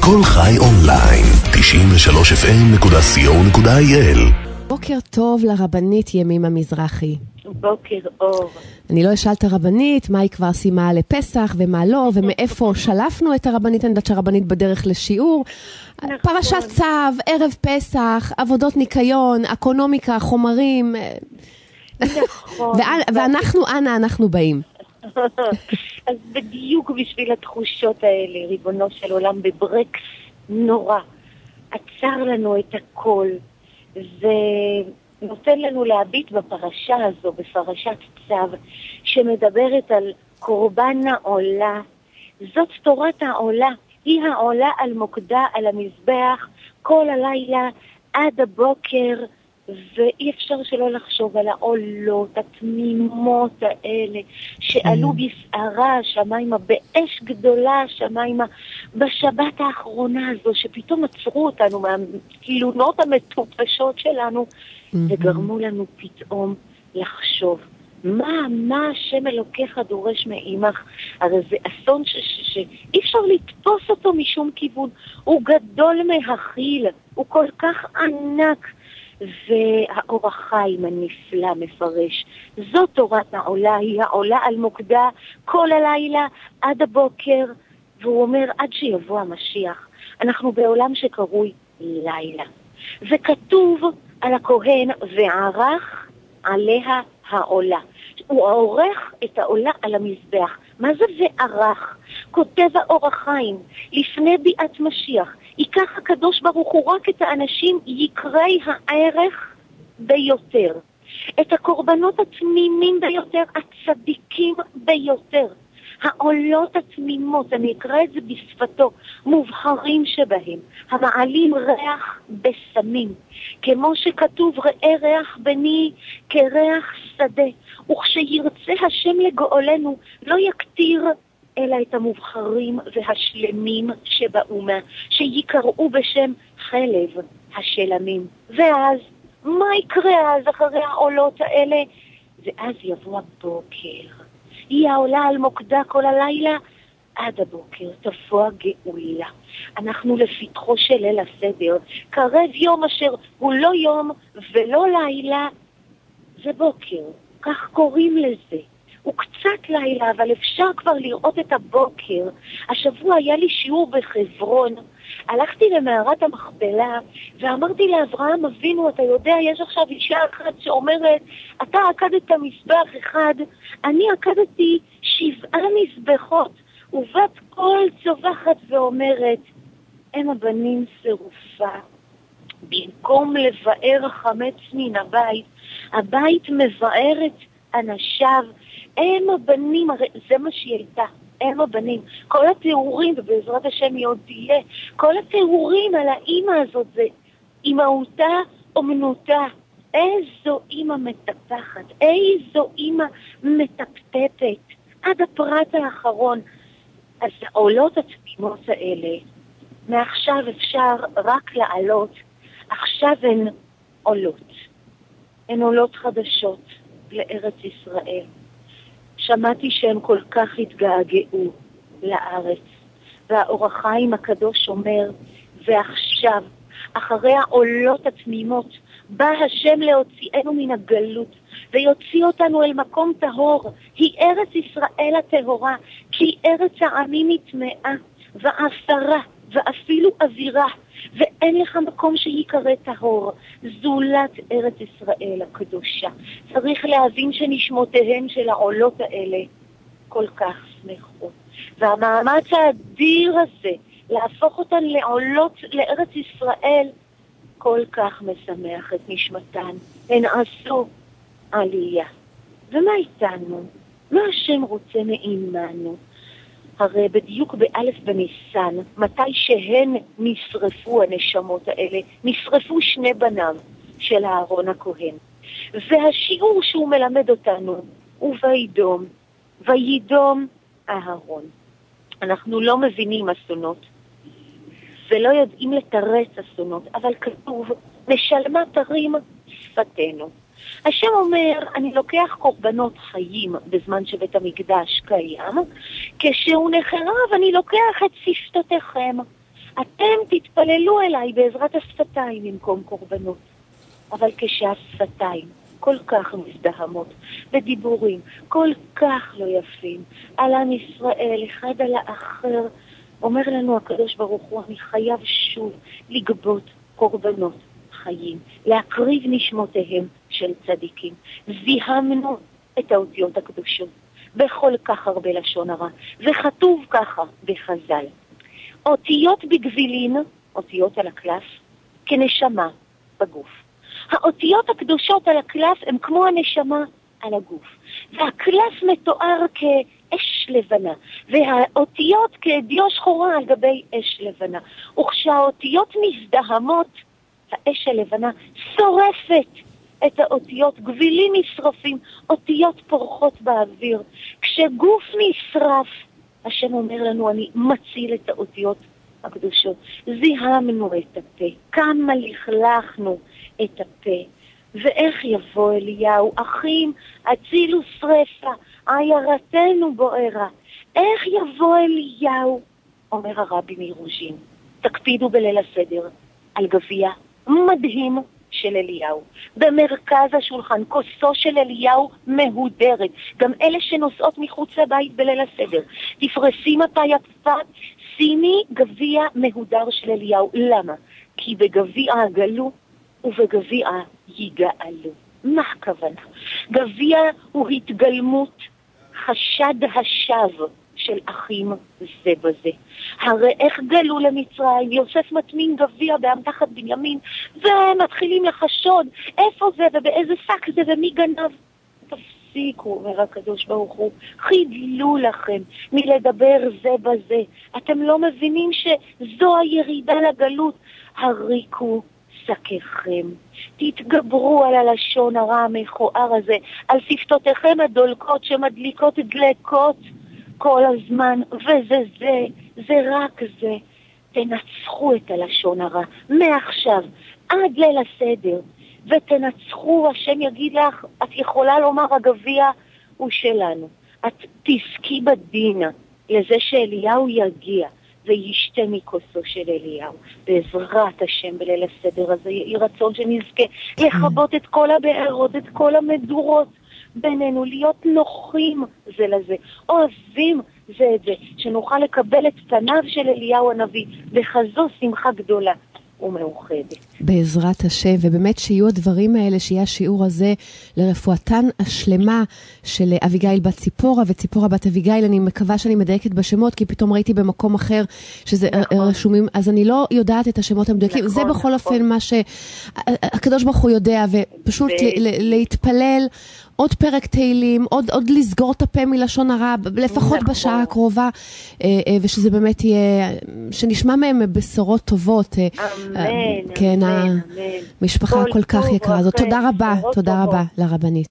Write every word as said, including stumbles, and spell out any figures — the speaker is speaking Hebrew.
כל חי אונליין, תשעים ושלוש אף אם נקודה סי או נקודה איי אל. בוקר טוב לרבנית ימימה מזרחי. בוקר אור. אני לא אשאל את הרבנית מה היא כבר סיימה לפסח ומה לא, ומאיפה שלפנו את הרבנית. אני יודעת שהרבנית בדרך לשיעור. נכון. פרשת צו, ערב פסח, עבודות ניקיון, אקונומיקה, חומרים. נכון. ואנחנו, אנה אנחנו באים. אז בדיוק בשביל התחושות האלה, ריבונו של עולם, בברקס נורא, עצר לנו את הכל, ונותן לנו להביט בפרשה הזו, בפרשת צו, שמדברת על קורבן העולה. זאת תורת העולה, היא העולה על מוקדה, על המזבח, כל הלילה עד הבוקר, ואי אפשר שלא לחשוב על העולות התמימות האלה שעלו בסערה השמיימה, באש גדולה השמיימה, בשבת האחרונה הזו שפתאום עצרו אותנו מהתלונות המטופשות שלנו וגרמו לנו פתאום לחשוב מה, מה השם אלוקיך דורש מאימך. הרי זה אסון שאי אפשר לתפוס אותו משום כיוון, הוא גדול מהכיל, הוא כל כך ענק. והאור החיים הנפלא מפרש, זאת תורת העולה, היא העולה על מוקדה כל הלילה עד הבוקר, והוא אומר עד שיבוא המשיח. אנחנו בעולם שקרוי לילה, וכתוב על הכהן וערך עליה העולה. הוא עורך את העולה על המזבח. מה זה וערך? כותב האור החיים, לפני ביאת משיח ייקח הקדוש ברוך הוא רק את האנשים יקרי הערך ביותר, את הקורבנות התמימים ביותר, הצדיקים ביותר, העולות התמימות, אני אקרא את זה בשפתו, מובחרים שבהם, המעלים ריח בסמים, כמו שכתוב ראה ריח בני כריח שדה, וכשירצה השם לגאולנו לא יקטיר אלא את המובחרים והשלמים שבאומה, שיקראו בשם חלב השלמים. ואז, מה יקרה אז אחרי העולות האלה? ואז יבוא הבוקר. היא העולה על מוקדה כל הלילה, עד הבוקר תבוא הגאולה. אנחנו לפתחו של ליל הסדר, קרב יום אשר הוא לא יום ולא לילה, זה בוקר, כך קוראים לזה. הוא קצת לילה, אבל אפשר כבר לראות את הבוקר. השבוע היה לי שיעור בחברון, הלכתי למערת המכפלה, ואמרתי לאברהם אבינו, אתה יודע, יש עכשיו אישה אחת שאומרת, אתה עקדת מזבח אחד, אני עקדתי שבעה מזבחות, ובת קול צובחת ואומרת, הם הבנים שרופה. במקום לבאר החמץ מן הבית, הבית מבאר את אנשיו, הם הבנים, הרי זה מה שהיא הייתה, הם הבנים. כל התיאורים, ובעזרת השם היא עוד תהיה, כל התיאורים על האמא הזאת זה אמהותה אומנותה. איזו אמא מטפחת, איזו אמא מטפטפת, עד הפרט האחרון. אז העולות התמימות האלה, מעכשיו אפשר רק לעלות, עכשיו הן עולות, הן עולות חדשות לארץ ישראל. שמעתי שהם כל כך התגעגעו לארץ, והאור החיים הקדוש אומר, ועכשיו, אחרי העולות התמימות, בא השם להוציאנו מן הגלות, ויוציא אותנו אל מקום טהור, היא ארץ ישראל הטהורה, כי ארץ העמים נטמעה, ועשרה, ואפילו אווירה, ואין לך מקום שיקרא טהור, זולת ארץ ישראל הקדושה. צריך להבין שנשמותיהם של העולות האלה כל כך שמחות. והמאמץ האדיר הזה, להפוך אותן לעולות לארץ ישראל, כל כך משמח את נשמתן. הן עשו עלייה. ומה איתנו? מה השם רוצה מעימנו? הרי בדיוק באלף בניסן, מתי שהן נשרפו הנשמות האלה, נשרפו שני בניו של אהרון הכהן. והשיעור שהוא מלמד אותנו הוא וידום, וידום אהרון. אנחנו לא מבינים אסונות, ולא יודעים לתרץ אסונות, אבל כתוב, נשלמה תרים שפתנו. השם אומר, אני לוקח קורבנות חיים בזמן שבית המקדש קיים, כשהוא נחרב אני לוקח את שפתותיכם. אתם תתפללו אליי בעזרת השפתיים במקום קורבנות. אבל כשהשפתיים כל כך מזדהמות, בדיבורים כל כך לא יפים, על עם ישראל, אחד על האחר, אומר לנו הקדוש ברוך הוא, אני חייב שוב לגבות קורבנות חיים, להקריב נשמותיהם של צדיקים. זיהמנו את האותיות הקדושות בכל כך הרבה לשון הרע, וכתוב ככה בחז"ל, אותיות בגבילין, אותיות על הקלף, כנשמה בגוף. האותיות הקדושות על הקלף הן כמו הנשמה על הגוף, והקלף מתואר כאש לבנה, והאותיות כאדיו שחורה על גבי אש לבנה, וכשהאותיות מזדהמות, האש הלבנה שורפת את האותיות, גבילים נשרפים, אותיות פורחות באוויר. כשגוף נשרף, השם אומר לנו, אני מציל את האותיות הקדושות. זיהמנו את הפה, כמה לכלכנו את הפה, ואיך יבוא אליהו, אחים, הצילו שרפה, עיירתנו בוערה. איך יבוא אליהו, אומר הרבי מרוז'ין, תקפידו בליל הסדר על גביע מדהים של אליהו. במרכז השולחן, כוסו של אליהו מהודרת. גם אלה שנוסעות מחוץ לבית בליל הסדר. תפרסי מפה יפה, שימי גביע מהודר של אליהו. למה? כי בגביע הגלו ובגביע יגאלו. מה הכוונה? גביע הוא התגלמות חשד השווא של אחים זה בזה. הרי איך גלו למצרים? יוסף מטמין גביע באמתחת בנימין, ומתחילים לחשוד איפה זה ובאיזה שק זה ומי גנב. תפסיקו, אומר הקדוש ברוך הוא, חידלו לכם מלדבר זה בזה. אתם לא מבינים שזו הירידה לגלות. הריקו שקיכם, תתגברו על הלשון הרע המכוער הזה, על שפתותיכם הדולקות שמדליקות דלקות כל הזמן, וזה זה, זה רק זה. תנצחו את הלשון הרע מעכשיו עד ליל הסדר, ותנצחו. השם יגיד לך, את יכולה לומר הגביע הוא שלנו. את תזכי בדין לזה שאליהו יגיע וישתה מכוסו של אליהו. בעזרת השם בליל הסדר הזה יהי רצון שנזכה לכבות את כל הבארות, את כל המדורות בינינו, להיות נוחים זה לזה, אוהבים זה את זה, שנוכל לקבל את פניו של אליהו הנביא, וכזו שמחה גדולה ומאוחדת. בעזרת השם, ובאמת שיהיו הדברים האלה, שיהיה השיעור הזה לרפואתן השלמה של אביגיל בת ציפורה וציפורה בת אביגיל. אני מקווה שאני מדייקת בשמות, כי פתאום ראיתי במקום אחר שזה נכון. רשומים, אז אני לא יודעת את השמות המדויקים. נכון, זה בכל נכון. אופן מה שהקדוש ברוך הוא יודע, ופשוט ל- להתפלל עוד פרק תהילים, עוד, עוד לסגור את הפה מלשון הרע, לפחות נכון. בשעה הקרובה, ושזה באמת יהיה, שנשמע מהם בשורות טובות. אמן, כן, אמן, המשפחה כל כך יקרה הזאת. תודה רבה, תודה רבה לרבנית.